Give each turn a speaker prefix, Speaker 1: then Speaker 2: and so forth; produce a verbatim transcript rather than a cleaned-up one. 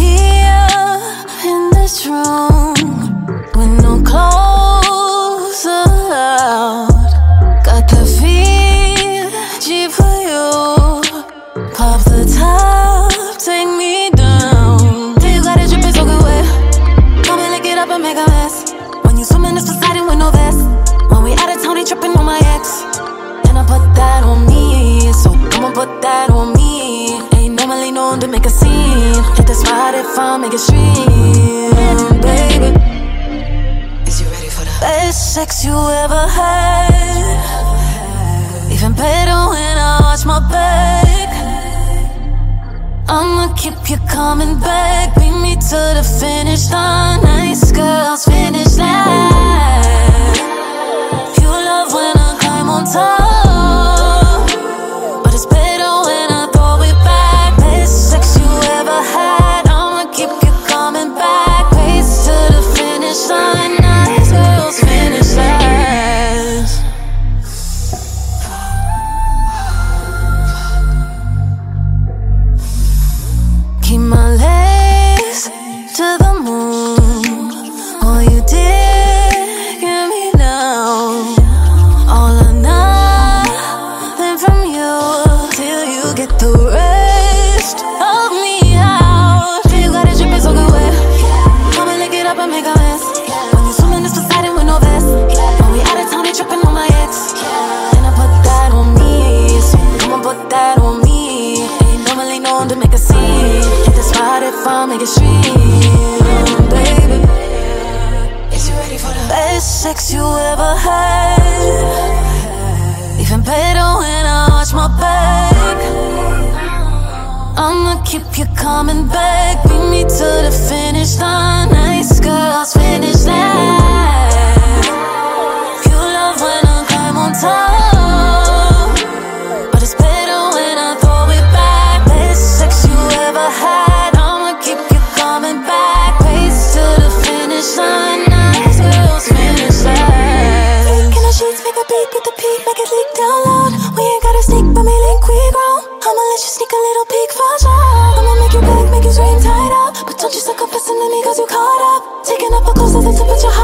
Speaker 1: here in this room with no clothes allowed. Got the feel, G for you. Pop the top, take me down. Till you got it dripping so good wet. Come and lick it up and make a mess. When you swim in this Poseidon with no vest. When we out of town, he tripping on my ex. And I put that on me, so come on, put that on me. Ain't normally known to make a scene. Hit the spot if I make it stream, baby. Is you ready for the best sex you ever had? Even better when I watch my back. I'ma keep you coming back. Bring me to the finish line. Nice girls finish line. You love when I climb on top, but it's better when I throw it back. Best sex you ever had. I'ma keep you coming back. Race to the finish line. Nice girls finish last. Keep my legs to the moon. All you did, give me now. All or nothing from you till you get the rest of me out. Till you got it dripping so good wet. Come and lick it up and make a mess. When you swim in this Poseidon with no vest. When we out of town, they tripping on my ex. And I put that on me, so come on, put that on me. Ain't normally known to make a scene. Hit the spot if I make it stream, baby. Is you ready for the best sex you ever had? Even better when I watch my back. I'ma keep you coming back. Bring me to the finish line. Nice girls finish line. You love when I climb on top, but it's better when I throw it back. Best sex you ever had. I'ma keep you coming back. Race to the finish line. Nice girls finish last. Freak in the sheets, make a beat with the peak, make it leak down loud. We ain't gotta sneak, but me link we grow. I'ma let you sneak a little peek for sure. I'ma make you beg, make you scream tied up. But don't you suck up, listen to me, cause you caught up. Taking up a closer than temperature.